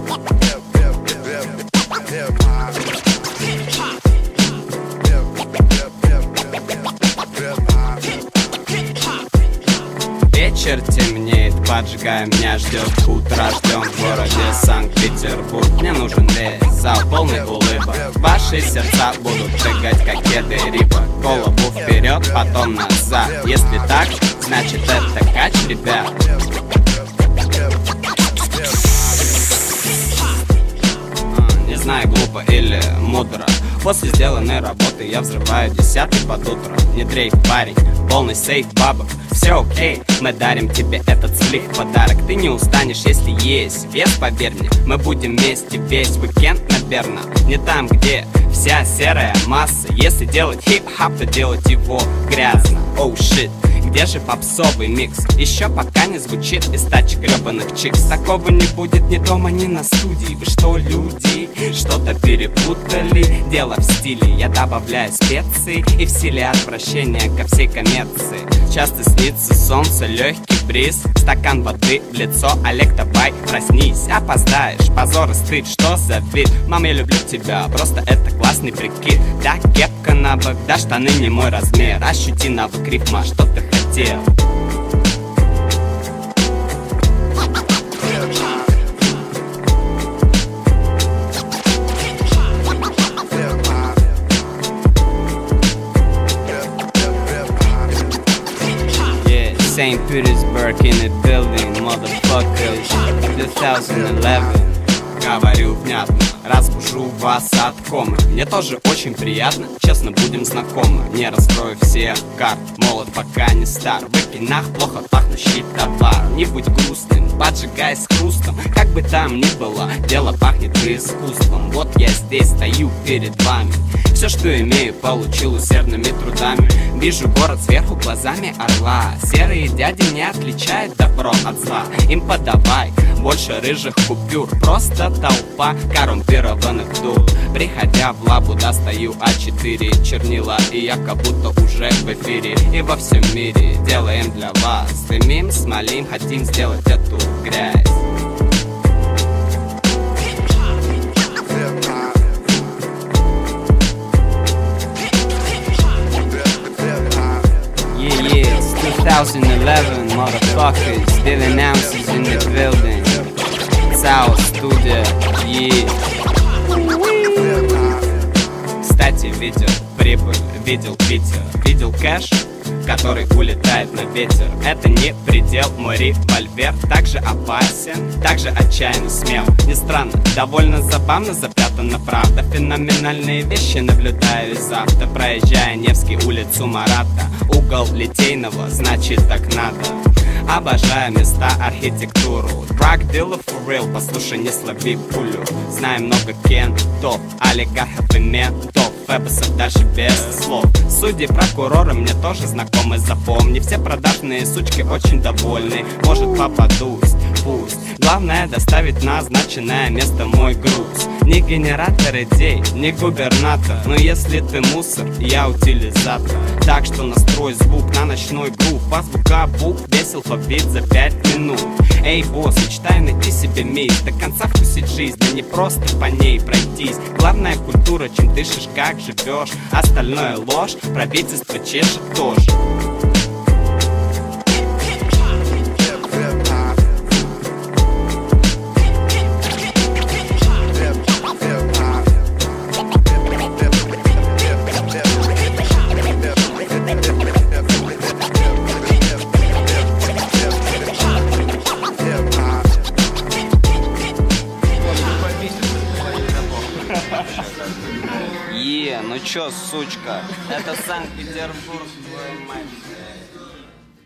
Вечер темнеет, поджигая меня, ждет утро, ждем в городе Санкт-Петербург. Мне нужен весь зал, полный улыбок. Ваши сердца будут прыгать, как кеды риба. Голову вперед, потом назад. Если так, значит это кач, ребят. Не знаю, глупо или мудро. После сделанной работы я взрываю 10-й под утро. Не дрейф, парень, полный сейф бабок. Все окей, мы дарим тебе этот слив подарок. Ты не устанешь, если есть вес, поверь мне. Мы будем вместе весь уикенд, наверное. Не там, где вся серая масса. Если делать хип-хап, то делать его грязно. Оу, щит. Где же попсовый микс? Еще пока не звучит из тачек гребаных чикс. Такого не будет ни дома, ни на студии. Вы что, люди, что-то перепутали? Дело в стиле, я добавляю специи и в силе отвращения ко всей коммерции. Часто снится солнце, легкий бриз, стакан воды в лицо. Олег, давай проснись, опоздаешь, позор и стыд, что за вид? Мам, я люблю тебя, просто это классный прикид. Да, кепка на бок, да, штаны не мой размер. Ощути навык рифма, что ты хотел. St. Petersburg in the building, motherfuckers, 2011. Говорю внятно, разбужу вас от комы. Мне тоже очень приятно, честно будем знакомы. Не раскрою всех карт, молод пока не стар. В пинах плохо пахнущий товар. Не будь грустным, поджигай с хрустом. Как бы там ни было, дело пахнет искусством. Вот я здесь стою перед вами. Все, что имею, получил усердными трудами. Вижу город сверху глазами орла. Серые дяди не отличают добро от зла. Им подавай больше рыжих купюр. Просто толпа коррумпированных дур. Приходя в лабу, достаю А4 чернила, и я как будто уже в эфире. И во всем мире делаем для вас. Дымим, смолим, хотим сделать эту грязь. Yeah, it's 2011, motherfuckers. Dylan Ounces in the building. It's our studio, yeah. Кстати, видел прибыль, видел Питер, видел кэш, который улетает на ветер. Это не предел, мой револьвер также опасен, также отчаянно смел. Не странно, довольно забавно запрятана правда. Феноменальные вещи наблюдаю из авто. Проезжая Невский, улицу Марата, угол Литейного, значит так надо. Обожаю места, архитектуру. Drug dealer for real, послушай, не слови пулю. Знаю много кентов, олигархов и ментов, фэбосов даже без слов. Судьи, прокуроры мне тоже знакомы, запомни. Все продажные сучки очень довольны. Может, попадусь, пусть. Главное доставить на назначенное место мой груз. Не генератор идей, не губернатор. Но если ты мусор, я утилизатор. Так что настрой звук на ночной грув. Азбука букв, весел побит за 5 минут. Эй, босс, мечтай найти себе месть. До конца вкусить жизнь, да не просто по ней пройтись. Главная культура, чем дышишь, как живешь. Остальное ложь, правительство чешет тоже. Ну чё, сучка, это Санкт-Петербург, твою мать.